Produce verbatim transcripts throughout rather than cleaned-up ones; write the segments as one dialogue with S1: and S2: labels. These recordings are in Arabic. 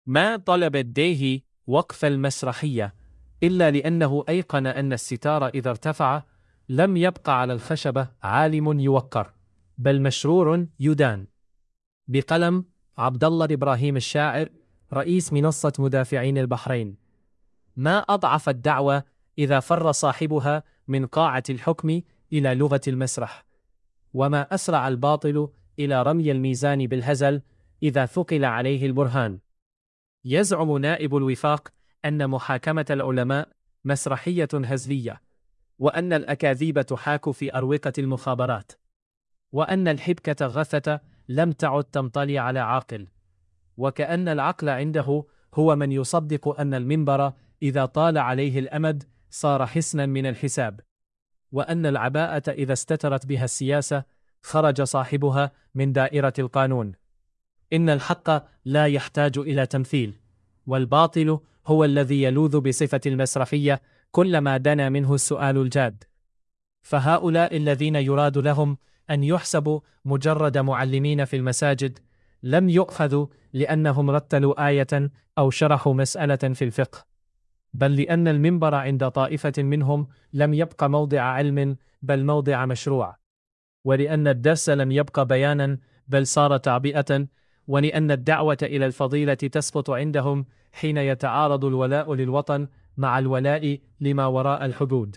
S1: ما طلب الديهي وقف المسرحية إلا لأنه أيقن أن الستار إذا ارتفع لم يبقى على الخشبة عالم يوقر، بل مشرور يدان. بقلم عبد الله إبراهيم الشاعر، رئيس منصة مدافعين البحرين. ما أضعف الدعوة إذا فر صاحبها من قاعة الحكم إلى لغة المسرح، وما أسرع الباطل إلى رمي الميزان بالهزل إذا ثقل عليه البرهان. يزعم نائب الوفاق أن محاكمة العلماء مسرحية هزلية، وأن الأكاذيب تحاك في أروقة المخابرات، وأن الحبكة غثة لم تعد تمطلي على عاقل، وكأن العقل عنده هو من يصدق أن المنبر إذا طال عليه الأمد صار حسنا من الحساب، وأن العباءة إذا استترت بها السياسة خرج صاحبها من دائرة القانون. إن الحق لا يحتاج إلى تمثيل، والباطل هو الذي يلوذ بصفة المسرحية كلما دنا منه السؤال الجاد. فهؤلاء الذين يراد لهم أن يحسبوا مجرد معلمين في المساجد لم يؤخذوا لأنهم رتلوا آية أو شرحوا مسألة في الفقه، بل لأن المنبر عند طائفة منهم لم يبق موضع علم بل موضع مشروع، ولأن الدرس لم يبق بيانا بل صار تعبئة، ولأن الدعوة إلى الفضيلة تسقط عندهم حين يتعارض الولاء للوطن مع الولاء لما وراء الحدود.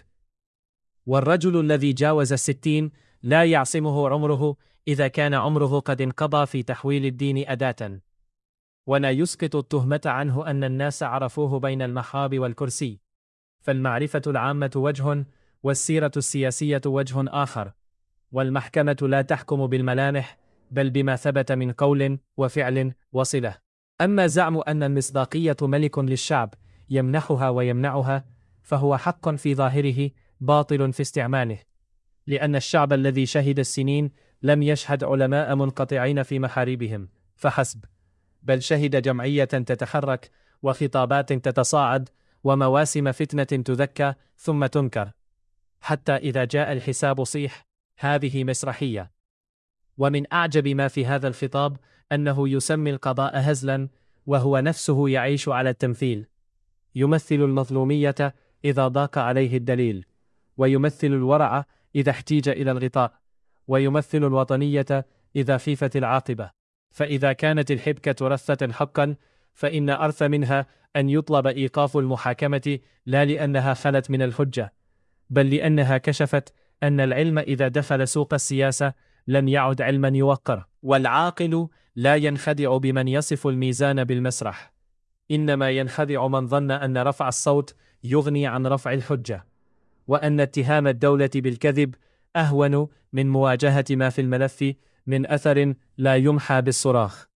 S1: والرجل الذي جاوز الستين لا يعصمه عمره إذا كان عمره قد انقضى في تحويل الدين أداة، ولا يسقط التهمة عنه أن الناس عرفوه بين المحاب والكرسي. فالمعرفة العامة وجه، والسيرة السياسية وجه آخر، والمحكمة لا تحكم بالملامح بل بما ثبت من قول وفعل وصلة. أما زعم أن المصداقية ملك للشعب يمنحها ويمنعها فهو حق في ظاهره باطل في استعماله، لأن الشعب الذي شهد السنين لم يشهد علماء منقطعين في محاربهم فحسب، بل شهد جمعية تتحرك وخطابات تتصاعد ومواسم فتنة تذكى ثم تنكر، حتى إذا جاء الحساب صيح هذه مسرحية. ومن أعجب ما في هذا الخطاب أنه يسمي القضاء هزلا وهو نفسه يعيش على التمثيل. يمثل المظلومية إذا ضاق عليه الدليل، ويمثل الورع إذا احتيج إلى الغطاء، ويمثل الوطنية إذا خيفت العاقبة. فإذا كانت الحبكة رثة حقا فإن أرث منها أن يطلب إيقاف المحاكمة، لا لأنها خلت من الحجة بل لأنها كشفت أن العلم إذا دخل سوق السياسة لم يعد علما يوقر. والعاقل لا ينخدع بمن يصف الميزان بالمسرح، إنما ينخدع من ظن أن رفع الصوت يغني عن رفع الحجة، وأن اتهام الدولة بالكذب أهون من مواجهة ما في الملف من أثر لا يمحى بالصراخ.